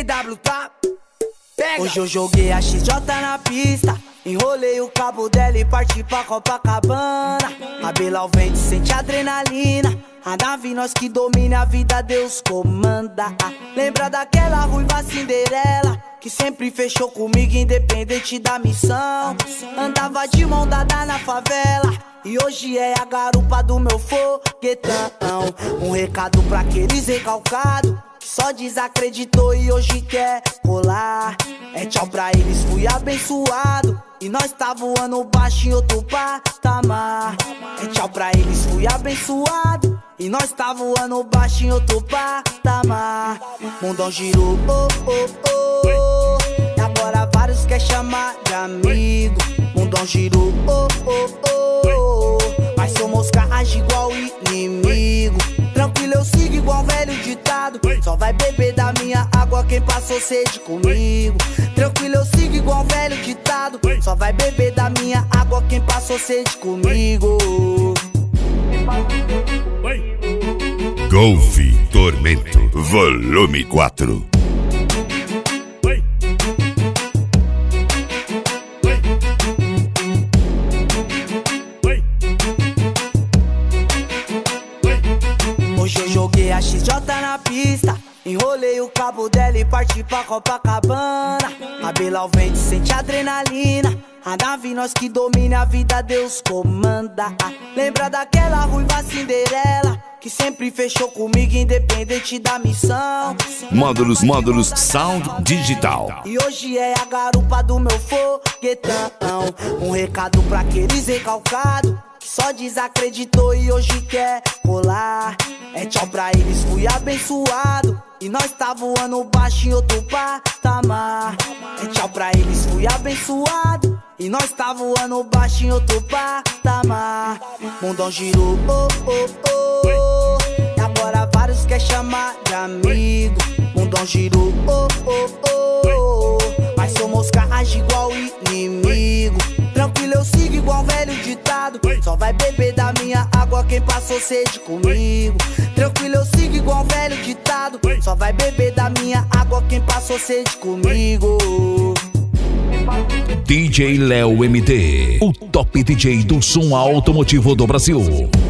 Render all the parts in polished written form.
W, tá? Pega. Hoje eu joguei a XJ na pista, enrolei o cabo dela e parti pra Copacabana. Cabelo ao vento, sente adrenalina. A nave nós que domina, a vida Deus comanda. Lembra daquela ruiva Cinderela que sempre fechou comigo independente da missão. Andava de mão dada na favela e hoje é a garupa do meu foguetão. Um recado pra aqueles recalcados que só desacreditou e hoje quer colar. É tchau pra eles, fui abençoado e nós tá voando baixo em outro patamar. É tchau pra eles, fui abençoado e nós tá voando baixo em outro patamar. Mundão girou, oh, oh, oh. E agora vários quer chamar de amigo. Mundão girou, oh, oh, oh. Mas sou mosca, age igual inimigo. Tranquilo, eu sigo igual um velho ditado. Só vai beber da minha água quem passou sede comigo. Tranquilo, eu sigo igual um velho ditado. Só vai beber da minha água quem passou sede comigo. Golf Tormento, volume 4. Hoje eu joguei a XJ na pista, enrolei o cabo dela e parti pra Copacabana. Cabelo ao vento, sente adrenalina. A nave nós que domina, a vida Deus comanda. Lembra daquela ruiva Cinderela que sempre fechou comigo independente da missão. Módulos Sound Digital. E hoje é a garupa do meu foguetão. Um recado pra aqueles recalcados que só desacreditou e hoje quer colar. É tchau pra eles, fui abençoado e nós tá voando baixo em outro patamar. É tchau pra eles, fui abençoado e nós tá voando baixo em outro patamar. Mundão girou, oh, oh, oh. E agora vários quer chamar de amigo. Mundão girou, oh, oh, oh. Mas sou mosca, age igual inimigo. Tranquilo, eu sigo igual um velho ditado. Só vai beber da minha água quem passou sede comigo. Tranquilo, eu sigo igual um velho ditado. Só vai beber da minha água quem passou sede comigo. DJ Léo MD, o top DJ do som automotivo do Brasil.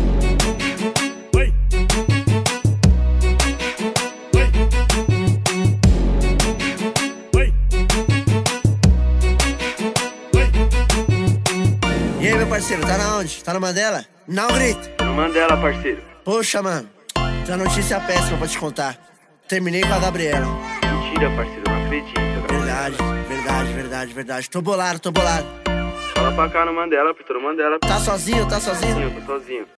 E aí, meu parceiro, tá na onde? Tá no Mandela? Não grita. No Mandela, parceiro. Poxa, mano, tem uma notícia péssima pra te contar. Terminei com a Gabriela. Mentira, parceiro, não acredito. Verdade. Tô bolado. Fala pra cá no Mandela, no Mandela. Tá sozinho? Sim, eu tô sozinho.